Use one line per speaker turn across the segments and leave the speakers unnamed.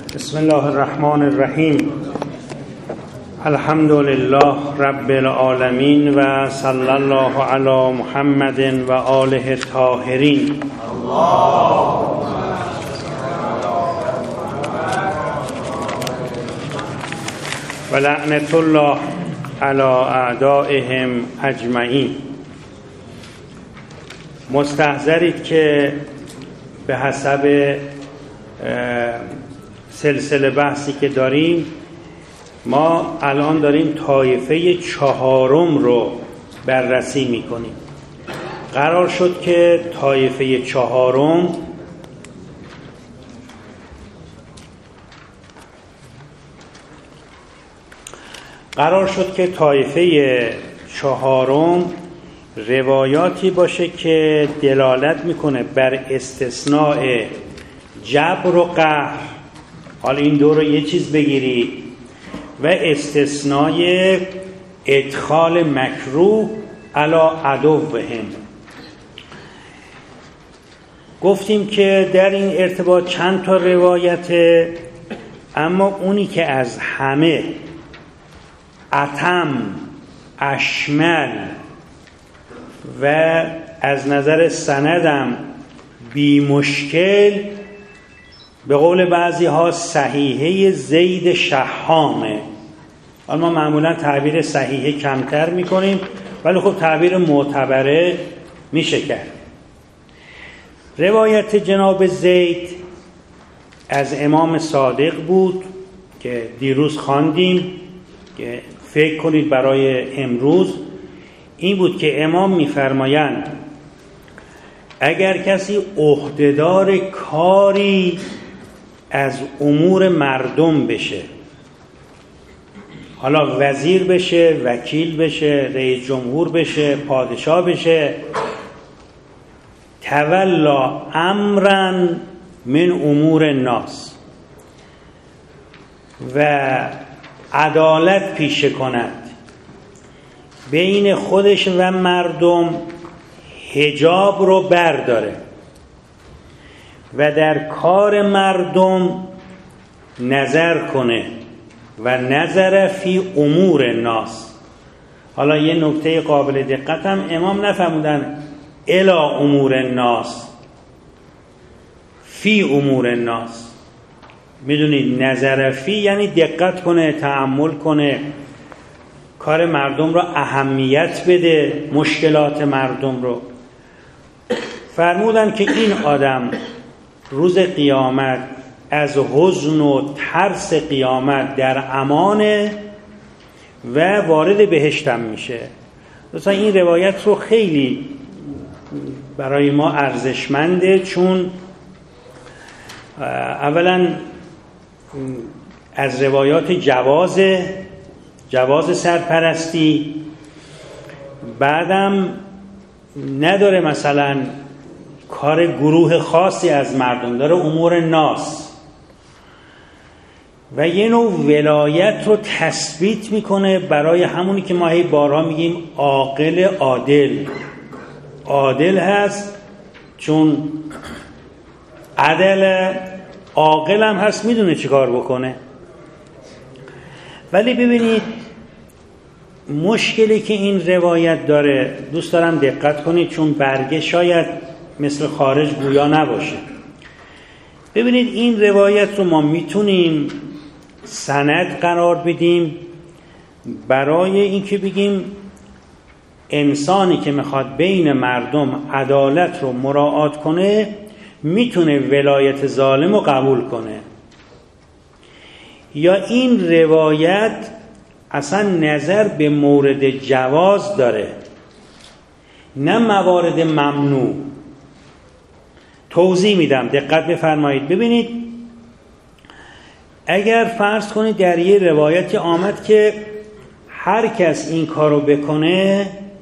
بسم الله الرحمن الرحیم. الحمد لله رب العالمین و صلی الله علی محمد و آله الطاهرین. و لعنت الله علی اعدائهم اجمعین. مستحضرید که به حسب سلسله بحثی که داریم ما الان داریم طایفه چهارم رو بررسی میکنیم. قرار شد که طایفه چهارم روایاتی باشه که دلالت میکنه بر استثناء جبر و قهر. حالا این دو رو یه چیز بگیری و استثنای ادخال مکروه علی عدوهم. گفتیم که در این ارتباط چند تا روایته، اما اونی که از همه اتم، اشمل و از نظر سندم بی مشکل، به قول بعضی ها صحیحه زید شحامه. حالا ما معمولا تعبیر صحیحه کمتر میکنیم، ولی خب تعبیر معتبره میشه کرد. روایت جناب زید از امام صادق بود که دیروز خواندیم، که فکر کنید برای امروز این بود که امام میفرمایند اگر کسی عهدهدار کاری از امور مردم بشه، حالا وزیر بشه، وکیل بشه، رئیس جمهور بشه، پادشاه بشه، تولا امرا من امور الناس، و عدالت پیشه کند بین خودش و مردم، حجاب رو برداره و در کار مردم نظر کنه و نظر فی امور الناس. حالا یه نکته قابل دقت هم امام نفهمودن الی امور الناس، فی امور الناس. میدونید نظر فی یعنی دقت کنه، تأمل کنه، کار مردم رو اهمیت بده، مشکلات مردم رو. فرمودن که این آدم روز قیامت از حزن و ترس قیامت در امانه و وارد بهشتم میشه. مثلا این روایت رو خیلی برای ما ارزشمنده، چون اولا از روایات جواز سرپرستی، بعدم نداره مثلا کار گروه خاصی از مردم، داره امور ناس، و یه نوع ولایت رو تثبیت میکنه برای همونی که ما هی بارها میگیم عاقل عادل هست، چون عاقل هم هست، میدونه چی کار بکنه. ولی ببینید مشکلی که این روایت داره، دوست دارم دقت کنید چون برگه شاید مثل خارج گویا نباشه. ببینید این روایت رو ما میتونیم سند قرار بدیم برای اینکه بگیم انسانی که میخواد بین مردم عدالت رو مراعات کنه میتونه ولایت ظالم رو قبول کنه، یا این روایت اصلا نظر به مورد جواز داره نه موارد ممنوع. توضیح میدم، دقت بفرمایید. ببینید اگر فرض کنید در یه روایتی آمد که هر کس این کارو بکنه،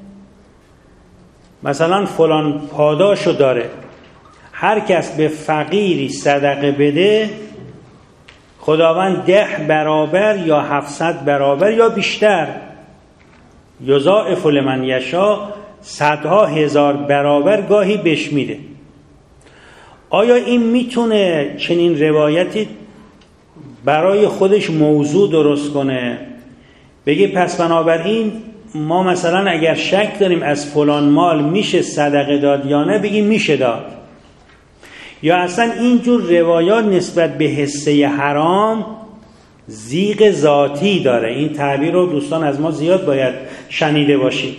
مثلا فلان پاداشو داره، هر کس به فقیری صدقه بده خداوند 10 برابر یا 700 برابر یا بیشتر، یضاعف لمن یشاء، صدها هزار برابر گاهی بهش میده. آیا این میتونه چنین روایتی برای خودش موضوع درست کنه، بگه پس بنابراین ما مثلا اگر شک داریم از فلان مال میشه صدقه داد یا نه، بگیم میشه داد. یا اصلا اینجور روایات نسبت به حصه حرام زیغ ذاتی داره. این تعبیر رو دوستان از ما زیاد باید شنیده باشید.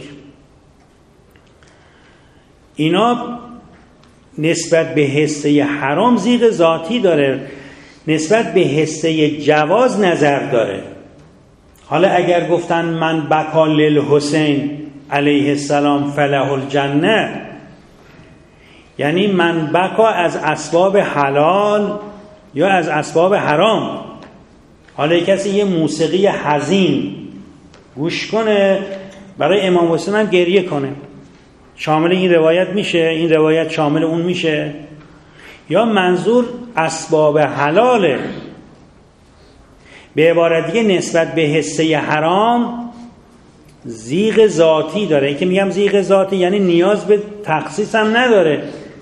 اینا نسبت به حصه حرام زیغ ذاتی داره، نسبت به حصه جواز نظر داره. حالا اگر گفتن من بکا للحسین علیه السلام فله الجنه، یعنی من بکا از اسباب حلال یا از اسباب حرام. حالا کسی یه موسیقی حزین گوش کنه برای امام حسین هم گریه کنه، شامل این روایت میشه؟ این روایت شامل اون میشه؟ یا منظور اسباب حلاله؟ به عبارت دیگه نسبت به حصه حرام زیغ ذاتی داره. این که میگم زیغ ذاتی یعنی نیاز به تخصیص هم نداره.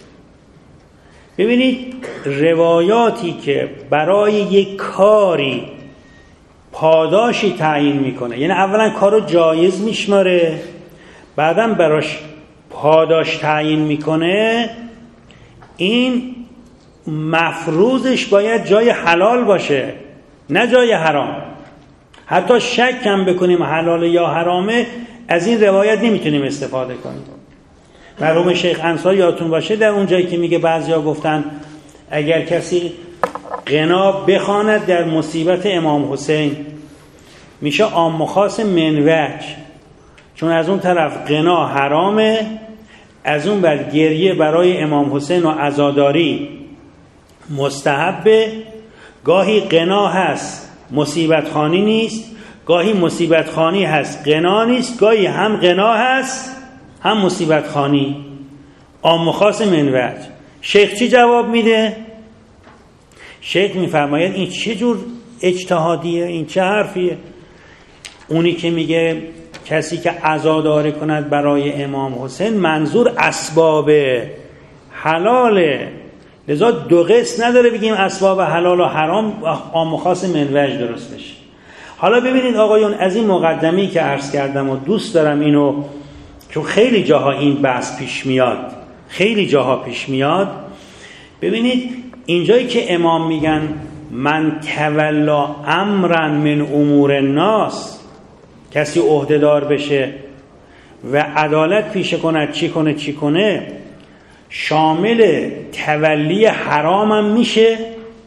ببینید روایاتی که برای یک کاری پاداشی تعیین میکنه، یعنی اولا کارو جایز میشماره، بعدم براش پاداش تعیین میکنه، این مفروضش باید جای حلال باشه نه جای حرام. حتی شک هم بکنیم حلال یا حرامه، از این روایت نمیتونیم استفاده کنیم. مرحوم شیخ انصاری یادتون باشه در اون جایی که میگه بعضیا گفتن اگر کسی غنا بخواند در مصیبت امام حسین میشه عام و خاص منوج، چون از اون طرف غنا حرامه، از اون بر گریه برای امام حسین و عزاداری مستحبه. گاهی غنا هست مصیبت خانی نیست، گاهی مصیبت خانی هست غنا نیست، گاهی هم غنا هست هم مصیبت خانی، عام و خاص منوج. شیخ چی جواب میده؟ شیخ میفرماید این چه جور اجتهادیه، این چه حرفیه؟ اونی که میگه کسی که عزاداری کند برای امام حسین منظور اسباب حلاله، لذا دو قسم نداره بگیم اسباب حلال و حرام عام و خاص منوج درست بشه. حالا ببینید آقایون، از این مقدمی که عرض کردم و دوست دارم اینو، چون خیلی جاها این بحث پیش میاد، خیلی جاها پیش میاد. ببینید اینجایی که امام میگن من تولا امرا من امور الناس، کسی عهدهدار بشه و عدالت پیشه کند چی کنه، شامل تولی حرام هم میشه؟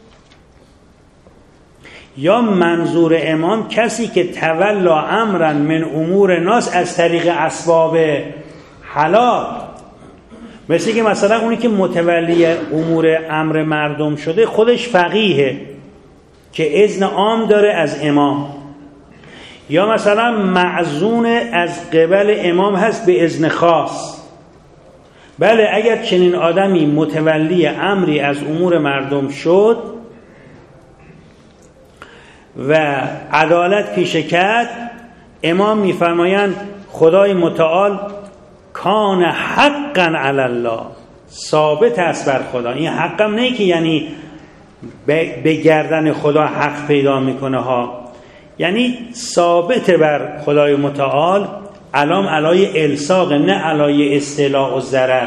یا منظور امام کسی که تولا امرا من امور الناس از طریق اسباب حلال، مثل که مثلا اونی که متولی امور امر مردم شده خودش فقیهه که اذن عام داره از امام، یا مثلا معزون از قبل امام هست به اذن خاص. بله اگر چنین آدمی متولی امری از امور مردم شد و عدالت پیشه کرد، امام میفرمایند خدای متعال کان حقا علی الله، ثابت است بر خدا. این حقم نه که یعنی به گردن خدا حق پیدا میکنه ها، یعنی ثابت بر خدای متعال، علام علای الساق نه علای استعلاء و ضرر.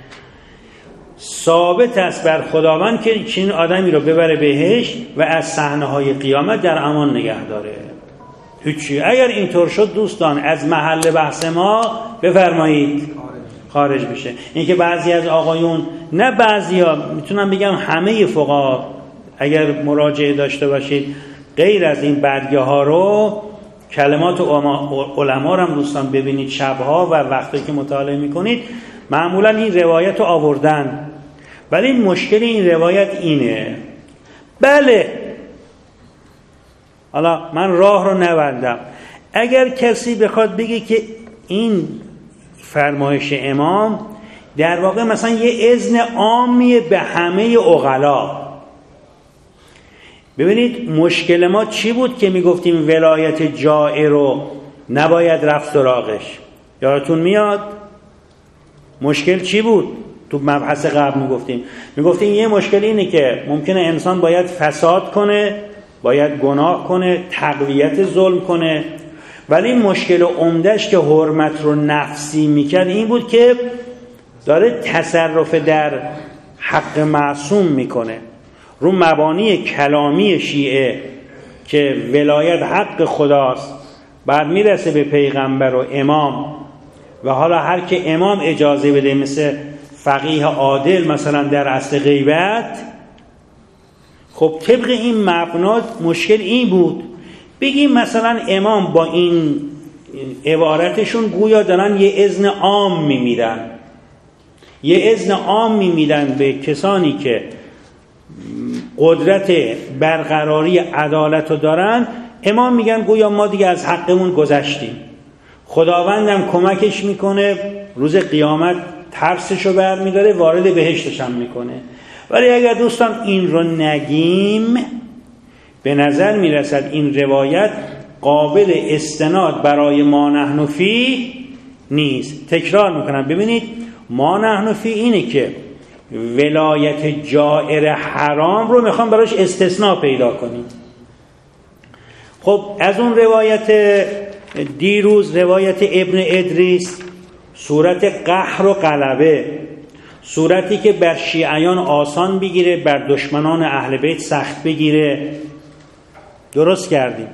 ثابت است بر خداوند که چنین آدمی رو ببره بهشت و از صحنه‌های قیامت در امان نگه داره. هیچی. اگر اینطور شد دوستان از محل بحث ما بفرمایید خارج بشه. این که بعضی از آقایون، نه بعضیا، میتونم بگم همه فقها اگر مراجعه داشته باشید غیر از این برگه ها رو، کلمات علما رو هم دوستان ببینید شبها و وقتی که مطالعه میکنید، معمولا این روایت رو آوردن. ولی مشکل این روایت اینه، بله حالا من راه رو نبندم، اگر کسی بخواد بگه که این فرمایش امام در واقع مثلا یه اذن عامیه به همه عقلا، ببینید مشکل ما چی بود که میگفتیم ولایت جائر رو نباید رفت سراغش؟ یادتون میاد مشکل چی بود؟ تو مبحث قبل میگفتیم یه مشکل اینه که ممکنه انسان باید فساد کنه باید گناه کنه، تقویت ظلم کنه. ولی مشکل عمده‌اش که حرمت رو نفسی میکرد این بود که داره تصرف در حق معصوم میکنه. رو مبانی کلامی شیعه که ولایت حق خداست، بعد میرسه به پیغمبر و امام، و حالا هر که امام اجازه بده، مثل فقیه عادل مثلا در اصل غیبت. خب طبق این مبنا مشکل این بود بگیم مثلا امام با این عبارتشون گویا دارن یه اذن عام میمیدن، یه اذن عام میمیدن به کسانی که قدرت برقراری عدالت رو دارن. امام میگن گویا ما دیگه از حقمون گذشتیم، خداوندم کمکش میکنه، روز قیامت ترسشو برمیداره، وارد بهشتش هم میکنه. ولی اگر دوستان این رو نگیم، به نظر میرسد این روایت قابل استناد برای ما نحن فیه نیست. تکرار میکنم، ببینید ما نحن فیه اینه که ولایت جائر حرام رو میخوام براش استثناء پیدا کنیم. خب از اون روایت دیروز، روایت ابن ادریس، صورت قهر و غلبه، صورتی که بر شیعیان آسان بگیره، بر دشمنان اهل بیت سخت بگیره، درست کردیم.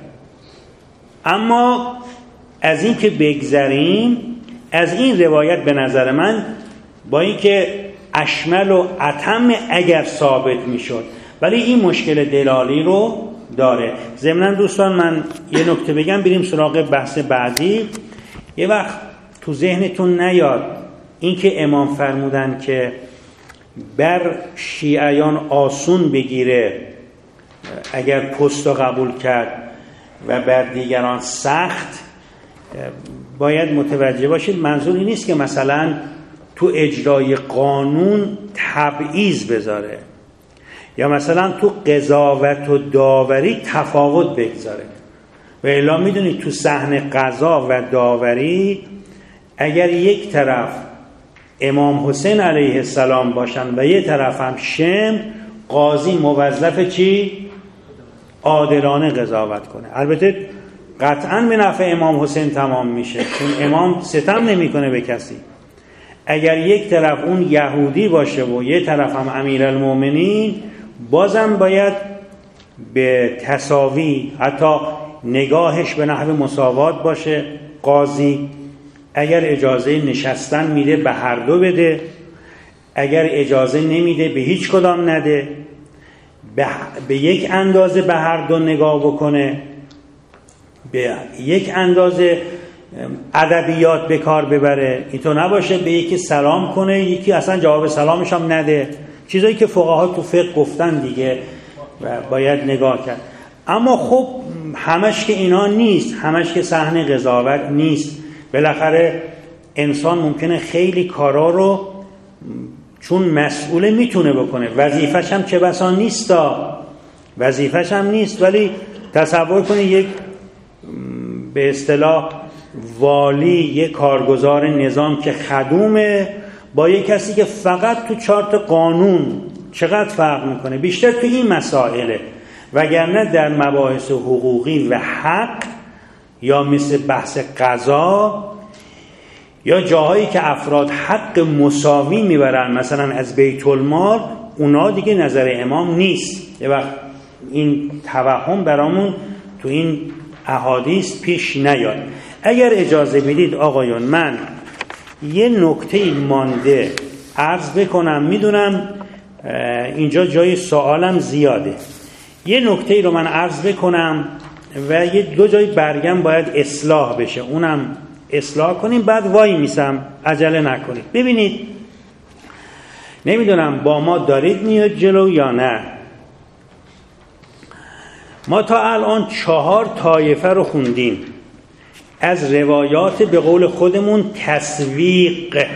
اما از این که بگذریم، از این روایت به نظر من با این که اشمل و اتم اگر ثابت میشد، ولی این مشکل دلالی رو داره. ضمناً دوستان من یه نکته بگم بریم سراغ بحث بعدی. یه وقت تو ذهنتون نیاد این که امام فرمودن که بر شیعیان آسون بگیره اگر پست رو قبول کرد و بر دیگران سخت، باید متوجه باشید منظور این نیست که مثلا تو اجرای قانون تبعیض بذاره یا مثلا تو قضاوت و داوری تفاوت بگذاره. و الا میدونید تو صحن قضا و داوری اگر یک طرف امام حسین علیه السلام باشن و یک طرف هم شم، قاضی موظف چی؟ عادلانه قضاوت کنه. البته قطعا به نفع امام حسین تمام میشه، چون امام ستم نمیکنه به کسی. اگر یک طرف اون یهودی باشه و یک طرف هم امیرالمومنین، بازم باید به تساوی، حتی نگاهش به نحو مساوات باشه. قاضی اگر اجازه نشستن میده به هر دو بده، اگر اجازه نمیده به هیچ کدام نده، به یک اندازه به هر دو نگاه بکنه، به یک اندازه ادبیات به کار ببره. اینطور نباشه به یکی سلام کنه یکی اصلا جواب سلامش هم نده. چیزایی که فقها تو فقه گفتن دیگه و باید نگاه کرد. اما خب همش که اینا نیست، همش که صحن قضاوت نیست. بالاخره انسان ممکنه خیلی کارا رو چون مسئوله میتونه بکنه، وظیفش هم چه بسا نیستا، وظیفش هم نیست. ولی تصور کنید یک به اصطلاح والی، یک کارگزار نظام که خدومه، با یک کسی که فقط تو چارت قانون، چقدر فرق میکنه؟ بیشتر تو این مسائله، وگرنه در مباحث حقوقی و حق یا مثل بحث قضا یا جاهایی که افراد حق مساوی میبرن مثلا از بیت المال، اونا دیگه نظر امام نیست. یه وقت این توهم برامون تو این احادیث پیش نیاد. اگر اجازه بدید آقایان، من یه نکته یه عرض بکنم. میدونم اینجا جای سوالم زیاده، یه نکته رو من عرض بکنم و یه دو جای برگم باید اصلاح بشه، اونم اصلاح کنیم، بعد وای میسم، عجله نکنید. ببینید، نمیدونم با ما دارید میاد جلو یا نه. ما تا الان 4 طایفه رو خوندیم از روایات به قول خودمون تسویق،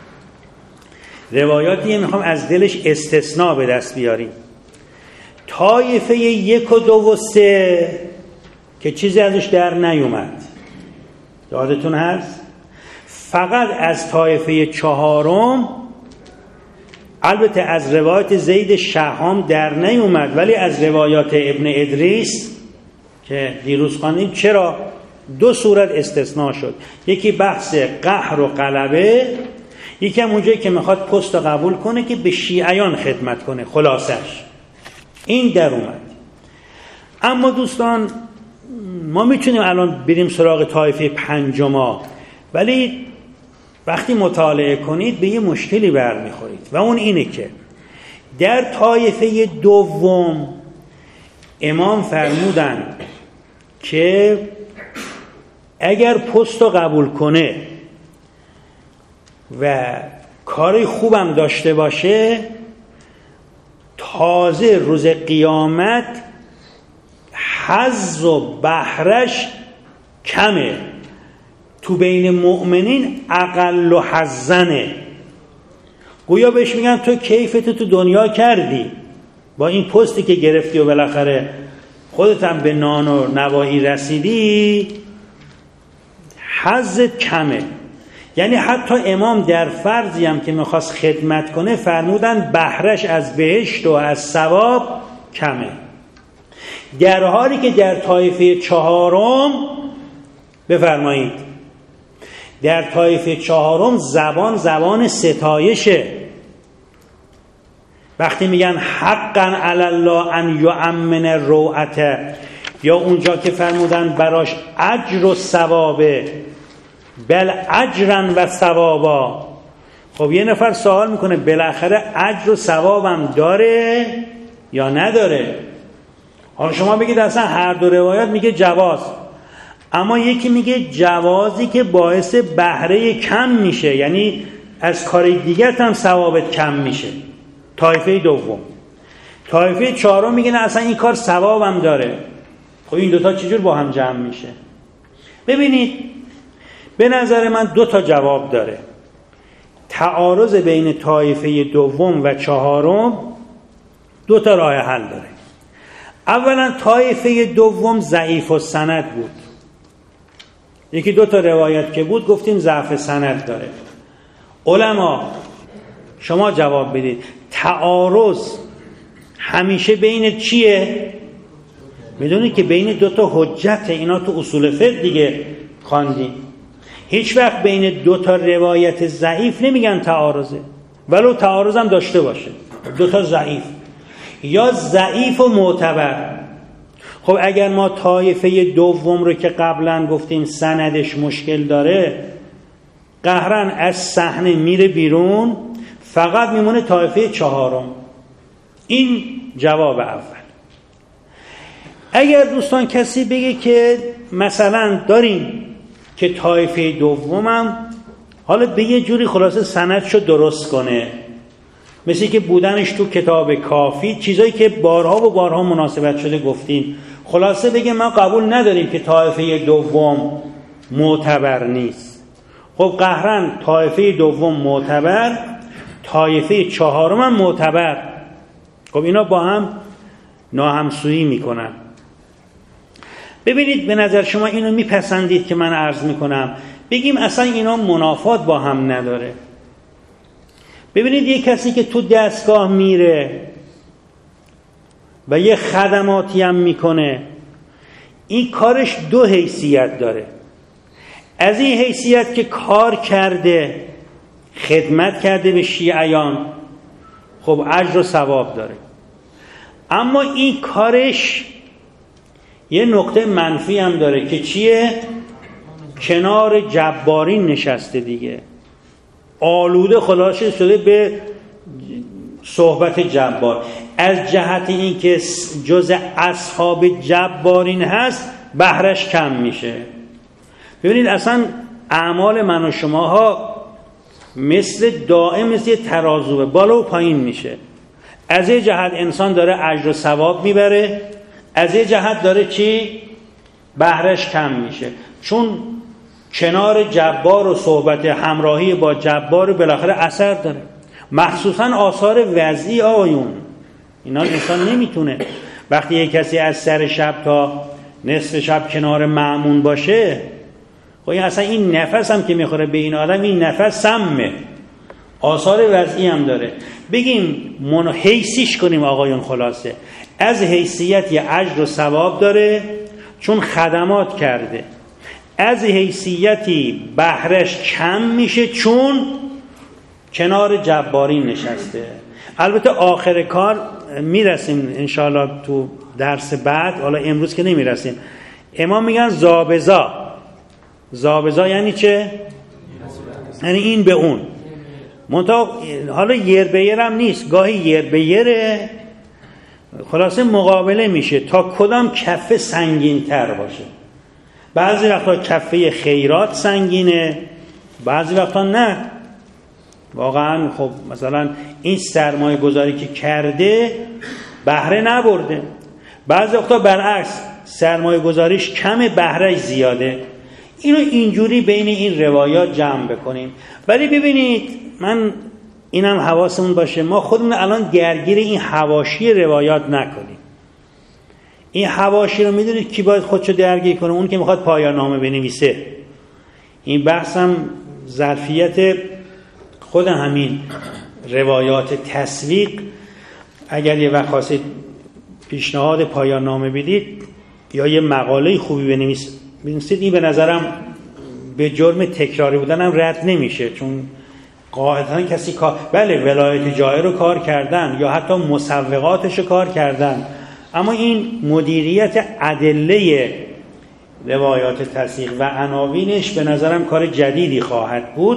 روایاتی میخوام از دلش استثناء به دست بیاریم. طایفه 1 و 2 و 3 که چیزی ازش در نیومد، یادتون هست؟ فقط از طایفه 4 البته از روایت زید شهام در نیومد، ولی از روایات ابن ادریس که دیروز خواندیم چرا 2 صورت استثناء شد. یکی بحث قهر و غلبه، یکی هم اونجایی که میخواد پست رو قبول کنه که به شیعیان خدمت کنه. خلاصش این در اومد. اما دوستان ما میتونیم الان بریم سراغ طایفه پنجم، ولی وقتی مطالعه کنید به یه مشکلی برمیخورید و اون اینه که در طایفه دوم امام فرمودن که اگر پست رو قبول کنه و کار خوبم داشته باشه، تازه روز قیامت حظ و بهرش کمه، تو بین مؤمنین اقل و حظنه. گویا بهش میگن تو کیفتو تو دنیا کردی با این پستی که گرفتی و بالاخره خودت هم به نان و نوایی رسیدی، حظت کمه. یعنی حتی امام در فرضی هم که میخواست خدمت کنه فرمودن بهرش از بهشت و از ثواب کمه، در حالی که در طایفه چهارم بفرمایید در طایفه چهارم زبان ستایشه. وقتی میگن حقا علی الله ان یؤمن الروعه، یا اونجا که فرمودن براش اجر و ثوابه، بل اجرا و ثوابا. خب یه نفر سوال میکنه بالاخره اجر و ثوابم داره یا نداره؟ حالا شما بگید اصلا هر دو روایات میگه جواز، اما یکی میگه جوازی که باعث بهره کم میشه، یعنی از کار دیگر هم ثوابت کم میشه. طایفه دوم. طایفه چهارم میگه نه اصلا این کار ثوابم داره. خب این دوتا چجور با هم جمع میشه؟ ببینید به نظر من 2 جواب داره. تعارض بین طایفه دوم و چهارم 2 راه حل داره. اولا طایفه دوم ضعیف السند بود، یکی 2 روایت که بود گفتیم ضعف سند داره. علما شما جواب بدید تعارض همیشه بین چیه؟ میدونید که بین 2 حجت، اینا تو اصول فقه دیگه خواندیم. هیچ وقت بین 2 روایت ضعیف نمیگن تعارضه، ولو تعارض هم داشته باشه. 2 ضعیف یا ضعیف و معتبر. خب اگر ما طایفه دوم رو که قبلا گفتیم سندش مشکل داره، قهرن از صحنه میره بیرون، فقط میمونه طایفه چهارم. این جواب اول. اگر دوستان کسی بگه که مثلا داریم که طایفه دومم حالا به یه جوری خلاصه سندشو درست کنه، مثل که بودنش تو کتاب کافی، چیزایی که بارها و بارها مناسبت شده گفتیم، خلاصه بگه ما قبول نداریم که طایفه دوم معتبر نیست. خب قهرن طایفه دوم معتبر، طایفه چهارم هم معتبر. خب اینا با هم ناهمسویی میکنن. ببینید به نظر شما اینو میپسندید که من عرض میکنم بگیم اصلا اینا منافات با هم نداره؟ ببینید یک کسی که تو دستگاه میره و یه خدماتی هم میکنه، این کارش 2 حیثیت داره. از این حیثیت که کار کرده، خدمت کرده به شیعیان، خب اجر و ثواب داره. اما این کارش یه نقطه منفی هم داره که چیه؟ کنار جبارین نشسته دیگه، آلوده خلاصه شده به صحبت جبار. از جهت این که جز اصحاب جبارین هست بهرش کم میشه. ببینید اصلا اعمال من و شماها مثل دائم مثل ترازوه، بالا و پایین میشه. از یه جهت انسان داره اجر و ثواب میبره، از یه جهت داره چی؟ بهرش کم میشه. چون کنار جبار و صحبت همراهی با جبار بالاخره اثر داره، مخصوصا آثار وضعی. آیون اینا انسان نمیتونه وقتی یک کسی از سر شب تا نصف شب کنار مأمون باشه، خب اصلا این نفس هم که میخوره به این آدم، این نفس سمه. آثار وضعی هم داره. بگیم حیثیش کنیم آقایون، خلاصه از حیثیت یه اجر و ثواب داره چون خدمات کرده، از حیثیتی بهرش کم میشه چون کنار جبارین نشسته. البته آخر کار میرسیم انشاءالله تو درس بعد، حالا امروز که نمیرسیم. امام میگن زابزا یعنی چه؟ یعنی این به اون. حالا یر به یر هم نیست، گاهی یر به یره، خلاصه مقابله میشه تا کدام کفه سنگین تر باشه. بعضی وقتا کفه خیرات سنگینه، بعضی وقتا نه. واقعا خب مثلا این سرمایه گذاری که کرده بهره نبرده، بعضی وقتا برعکس سرمایه گذاریش کم بهرهش زیاده. اینو اینجوری بین این روایات جمع بکنیم. ولی ببینید، من اینم حواسمون باشه، ما خودمون الان درگیر این حواشی روایات نکنیم. این حواشی رو میدونید کی باید خودشو درگیر کنه؟ اون که میخواد پایان نامه بنویسه. این بحثم ظرفیت خود همین روایات تسویق. اگر یه وقت خواستید پیشنهاد پایان نامه بدید یا یه مقاله خوبی بنویسید، این به نظرم به جرم تکراری بودن هم رد نمیشه، چون قاعدتا کسی بله ولایت جایه رو کار کردن یا حتی مسوقاتش رو کار کردن، اما این مدیریت ادله روایات تسویق و عناوینش به نظرم کار جدیدی خواهد بود.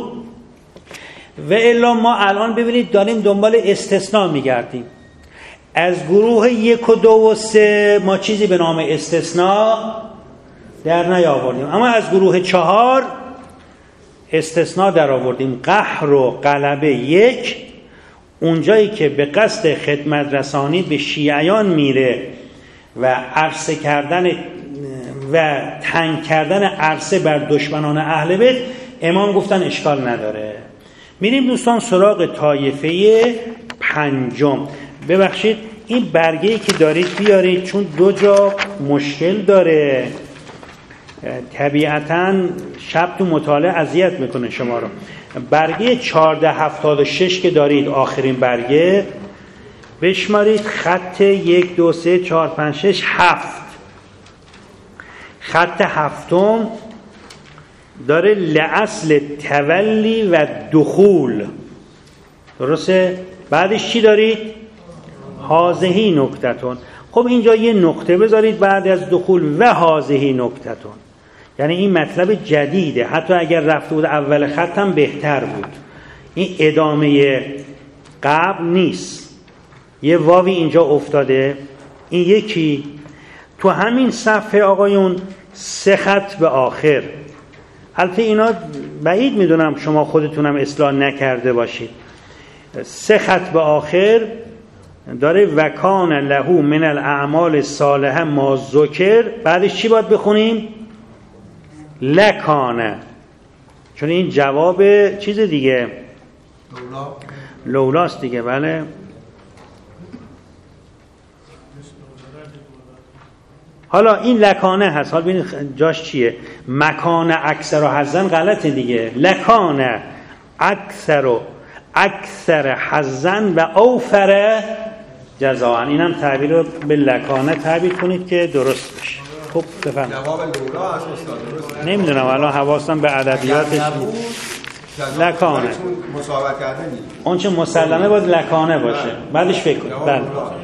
و الا ما الان ببینید داریم دنبال استثناء میگردیم. از گروه 1 و 2 و 3 ما چیزی به نام استثناء در نیاوردیم، اما از گروه 4 استثناء در آوردیم. قهر و غلبه 1 اونجایی که به قصد خدمت رسانی به شیعیان میره و عرصه کردن و تنگ کردن عرصه بر دشمنان اهل بیت، امام گفتن اشکال نداره. میریم دوستان سراغ طایفه 5. ببخشید این برگه‌ای که دارید بیارید، چون 2 جا مشکل داره. طبیعتاً شب تو مطالعه اذیت میکنه شما رو. برگه 1476 که دارید، آخرین برگه، بشمارید خط 1 2 3 4 5 6 7. خط 7 داره لأصل تولی و دخول، درسته؟ بعدش چی دارید؟ هازهی نکتتون. خب اینجا یه نقطه بذارید بعد از دخول و هازهی نکتتون، یعنی این مطلب جدیده. حتی اگر رفته بود اول خط هم بهتر بود. این ادامه قبل نیست. یه واوی اینجا افتاده. این یکی تو همین صفحه آقایون 3 خط به آخر. البته اینا بعید میدونم شما خودتونم اصلاح نکرده باشید. 3 خط به آخر داره وکان له من الاعمال الصالحه ما ذکر. بعدش چی باید بخونیم؟ لکانه، چون این جواب چیز دیگه، لولاست دیگه. بله حالا این لکانه هست. حالا ببینید جاش چیه. مکان اکثر و حزن غلطه دیگه. لکانه اکثر حزن و اوفر جزاء. اینم تعبیر رو به لکانه تعبیر کنید که درست بشه. خب بفهم.
جواب لولا از استاد.
نمیدونم الان حواسم به ادبیاتش لکانه.
مصاحبت کردن
اون چه مسلمه باید لکانه باشه. بعدش فکر کنید. بله.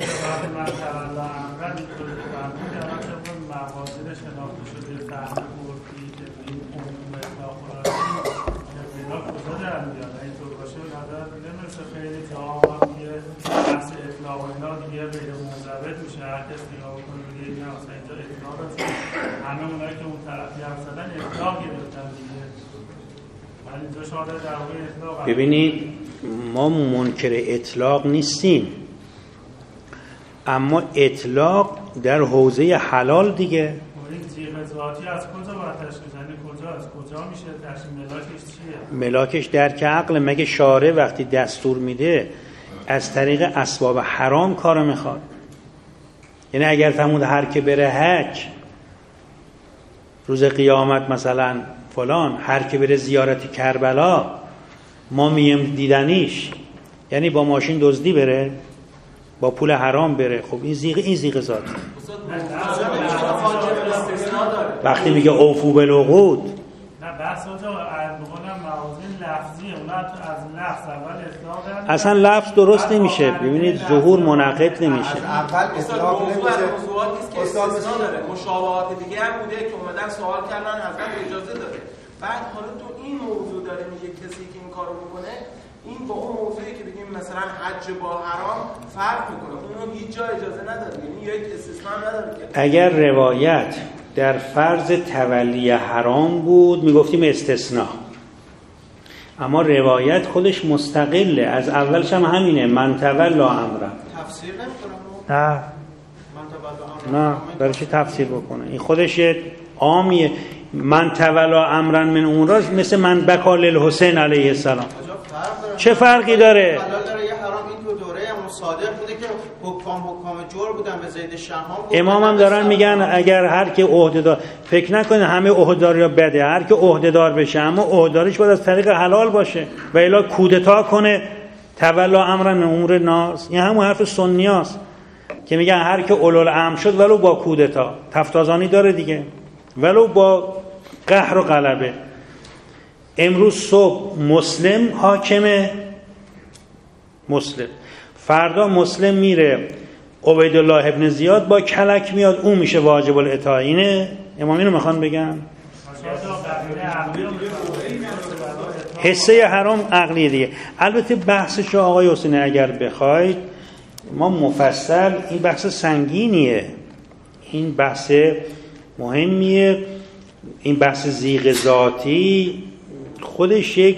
ببینید ما منکر اطلاق نیستیم، اما اطلاق در حوزه حلال دیگه.
این جیغ ذاتی از کجا باید تشخیص بدیم؟ از کجا میشه تشخیص؟ ملاکش چیه؟
ملاکش درک عقل. مگه شارع وقتی دستور میده از طریق اسباب حرام کارو میخواد؟ یعنی اگر فرمود هر که بره حج روز قیامت مثلا فلان، هر که بره زیارت کربلا ما میم دیدنیش، یعنی با ماشین دزدی بره، با پول حرام بره، خب این زیغ ذات. وقتی میگه اوفو بالعقود،
نه بحث اونجا بقولم موازین لفظیه، اون از لفظ اول اطلاق کرد،
اصلا لفظ درست نمیشه. ببینید ظهور منعقد نمیشه.
اول اطلاق نمیشه.
موضوعاتی است که استثنا داره، مشابهات دیگه هم بوده که اومدن سوال کردن حضرت اجازه داده. بعد حالا تو این موضوع داره میگه کسی که این کارو میکنه این با اون موضوعی که بگیم مثلا حج با حرام فرق میکنه، اون هیچ جا اجازه نداره، یعنی یک استثنا نداره.
اگر روایت در فرض تولی حرام بود میگفتیم استثناء، اما روایت خودش مستقله، از اولش هم همینه، من تولا امرا.
تفسیر نمی‌کنه؟
نه برای چی تفسیر بکنه؟ این خودش عامیه. من تولا امرا من امور، مثل من بکا للحسین علیه السلام. چه فرقی داره؟
حلال داره یه حرام. این تو دوره مصادق بوده که حکام جور بودن به زید شهام.
امام هم دارن میگن اگر هر که عهده‌دار، فکر نکنه همه عهده‌دارا بده، هر که عهده‌دار بشه اما عهده‌داریش باید از طریق حلال باشه و الا کودتا کنه تولا امر من امور ناس. این همون حرف سنیاست که میگن هر که اولوالامر شد ولو با کودتا، تفتازانی داره دیگه، ولو با قهر و غلبه. امروز صبح مسلم حاکمه، مسلم، فردا مسلم میره عبیدالله ابن زیاد با کلک میاد، اون میشه واجب الاطاعه. اینه امام اینو میخوان بگن. حصه حرام عقلیه دیگه. البته بحثش آقای حسینی اگر بخواید ما مفصل، این بحث سنگینیه، این بحث مهمیه، این بحث زیغ ذاتی خودش یک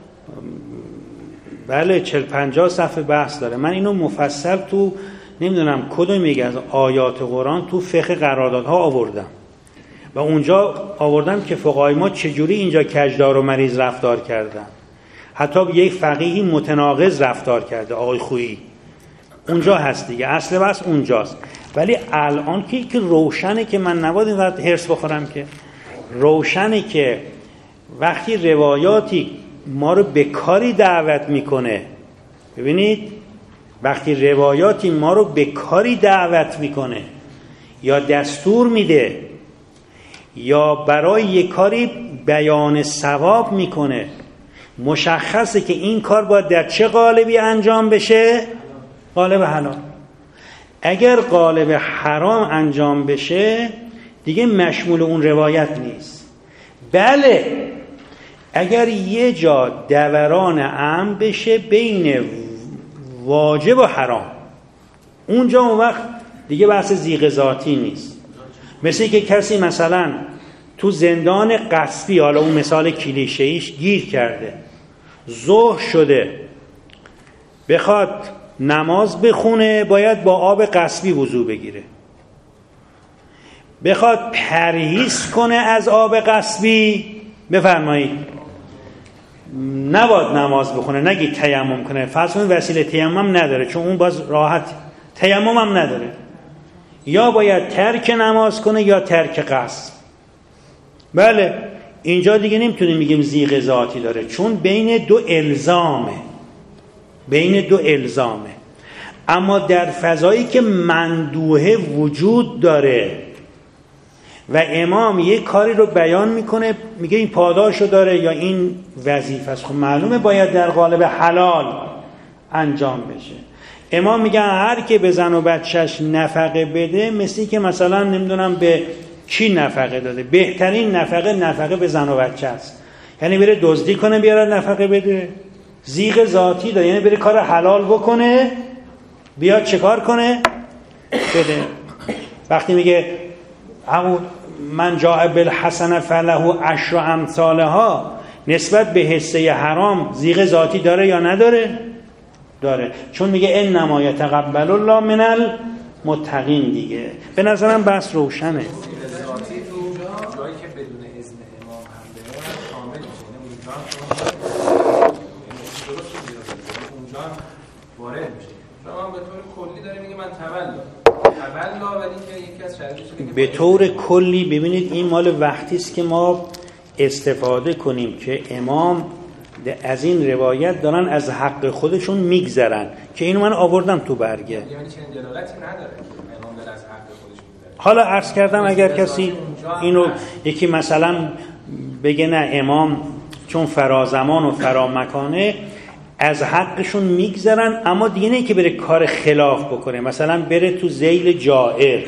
40-50 صفحه بحث داره. من اینو مفصل تو نمیدونم کدومی از آیات قرآن تو فقه قراردادها آوردم و اونجا آوردم که فقهای ما چجوری اینجا کجدار و مریض رفتار کردن، حتی یک فقیهی متناقض رفتار کرده، آقای خویی، اونجا هست دیگه، اصل بس اونجاست. ولی الان که روشنه که من نباید اینقدر هرس بخورم، که روشنه که وقتی روایاتی ما رو به کاری دعوت میکنه، ببینید وقتی روایاتی ما رو به کاری دعوت میکنه یا دستور میده یا برای یک کاری بیان ثواب میکنه، مشخصه که این کار باید در چه قالبی انجام بشه؟ قالب حلال. اگر قالب حرام انجام بشه دیگه مشمول اون روایت نیست. بله اگر یه جا دوران امر بشه بین واجب و حرام، اونجا اون وقت دیگه بحث زیغ ذاتی نیست. مثل که کسی مثلا تو زندان غصبی، حالا اون مثال کلیشه‌ایش، گیر کرده، ظهر شده، بخواد نماز بخونه باید با آب غصبی وضو بگیره، بخواد پرهیز کنه از آب غصبی، بفرمایید نباید نماز بخونه، نگید تیمم کنه، فرض کنید وسیله تیمم نداره چون اون باز راحت، تیمم هم نداره، یا باید ترک نماز کنه یا ترک غصب. بله اینجا دیگه نمیتونیم بگیم زیغ ذاتی داره، چون بین دو الزامه. اما در فضایی که مندوحه وجود داره و امام یک کاری رو بیان میکنه، میگه این پاداشو داره یا این وظیفه است، خب معلومه باید در قالب حلال انجام بشه. امام میگه هر که به زن و بچهش نفقه بده، مثلی که مثلا نمیدونم به کی نفقه داده، بهترین نفقه به زن و بچه است، یعنی بره دزدی کنه بیاره نفقه بده. زیغ ذاتی داره، یعنی بره کار حلال بکنه بیاد چه کار کنه بده. وقتی میگه همون من جاء بالحسنه فله عشر امثالها، نسبت به حصه حرام زیغ ذاتی داره یا نداره؟ داره، چون میگه انما یتقبل الله من المتقین دیگه. به نظرم بس روشنه.
ذاتی تو جایی که بدون اذن امام هم بره کامل میشه، اونجا وارد میشه. شما به طور کلی داره میگه من تولا، ولی که یکی از شرایطش
به طور کلی ببینید این مال وقتی است که ما استفاده کنیم که امام از این روایت دارن از حق خودشون میگذرن که اینو من آوردم تو برگه.
یعنی چنین دلالتی نداره که امام داره از حق خودش میگذره.
حالا عرض کردم اگر کسی اینو یکی مثلا بگه نه امام چون فرازمان و فرامکانه از حقشون میگذرن، اما دیگه نه که بره کار خلاف بکنه، مثلا بره تو ذیل جائر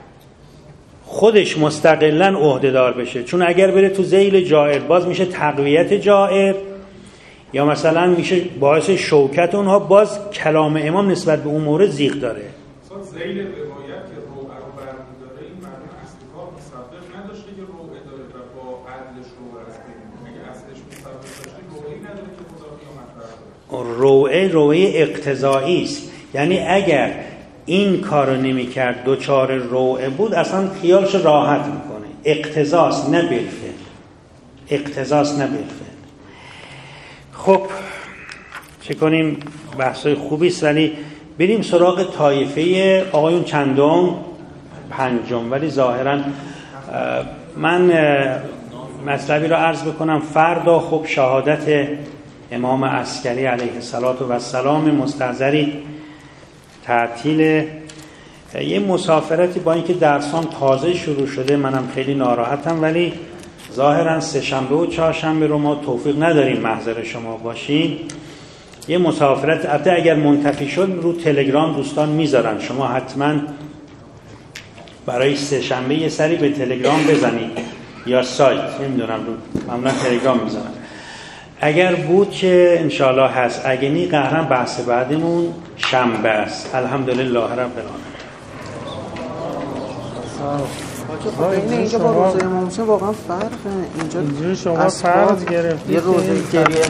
خودش مستقلاً عهده‌دار بشه، چون اگر بره تو ذیل جائر باز میشه تقویت جائر یا مثلا میشه باعث شوکت اونها، باز کلام امام نسبت به اون مورد زیغ داره.
ذیل روایت که روعه رو برمی‌داره این معنی اصل کار مصدق نداشته که روعه داره و با عدلش روعه است. اگه اصلش مصدق داشته روعه‌ای نداره که مطابق مطلب.
روعه اقتضایی است، یعنی اگر این کارو نمی‌کرد دوچار روعه بود اصلا خیالش راحت میکنه. اقتضاست نه بالفعل. اقتضاست نه بالفعل. خب چه کنیم؟ بحثای خوبی است، ولی بریم سراغ طایفه آقایون چندم؟ پنجم. ولی ظاهرا من مطلبی را عرض بکنم. فردا خب شهادت امام عسکری علیه السلام مستحضری تعطیل یه مسافرتی، با اینکه درسان تازه شروع شده منم خیلی ناراحتم، ولی ظاهرا سه‌شنبه و چهارشنبه رو ما توفیق نداریم محضر شما باشیم. یه مسافرت البته اگر منتفی شد رو تلگرام دوستان میذارن، شما حتما برای سه‌شنبه یه سری به تلگرام بزنید یا سایت، نمیدونم رو معمولا تلگرام میذارن. اگر بود که انشاءالله هست، اگه نی قهرن بحث بعدمون شنبه است. الحمدلله رب العالمین.
اینجا با روزه امام حسین واقعا فرقه. اینجا
شما فرض گرفتید
یه روزه